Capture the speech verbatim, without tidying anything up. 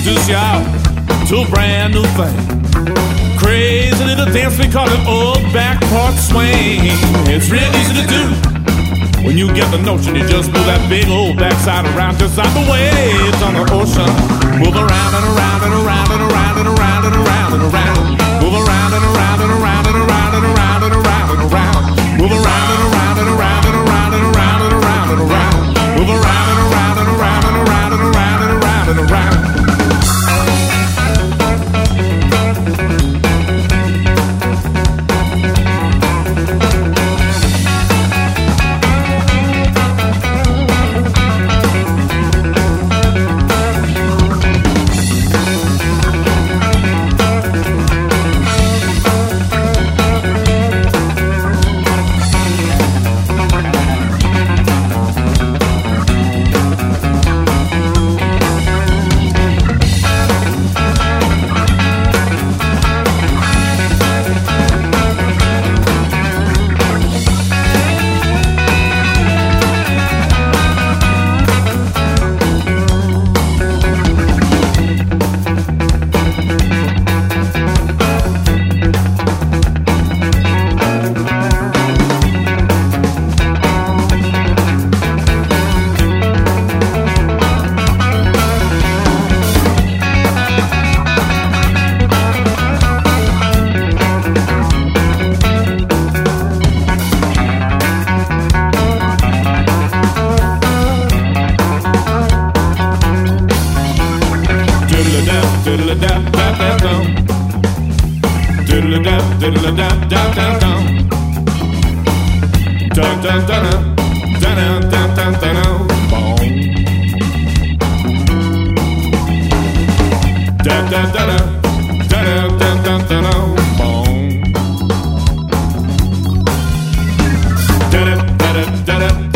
introduce y'all to a brand new thing. Crazy little dance, we call it old back part swing. It's real easy to do. When you get the notion, you just move that big old backside around, just like the waves on the ocean. Move around and around and around and around and around and around and around. Move around and around and around and around and around and around and around. Move around and around and around and around and around and around and around. Move around and around and around and around and around and around and around. Da da da da da.